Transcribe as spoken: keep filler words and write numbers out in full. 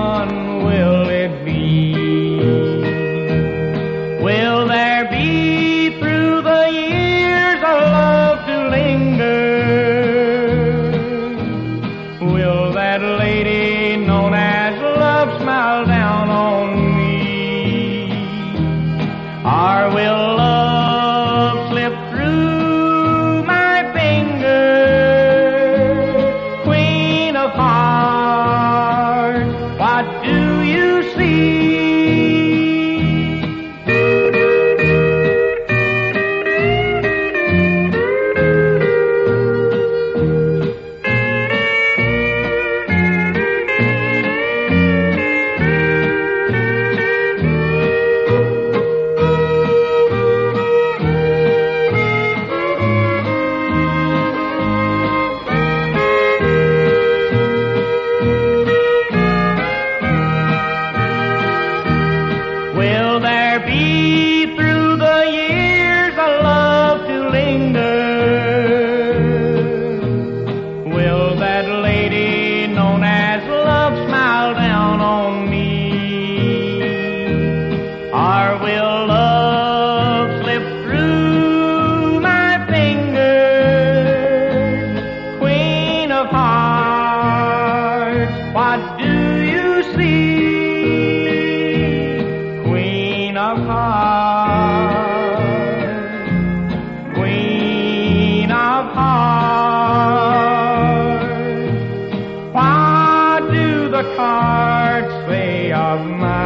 one will it be? Will there be through the years a love to linger? Will that lady known as love smile down on me? Or will love slip through my fingers? Queen of hearts, what do you see? Will there be through the years a love to linger? Will that lady known as love smile down on me? Or will love slip through my fingers? Queen of hearts, what do you see? Queen of hearts, Queen of hearts, what do the cards say of mine?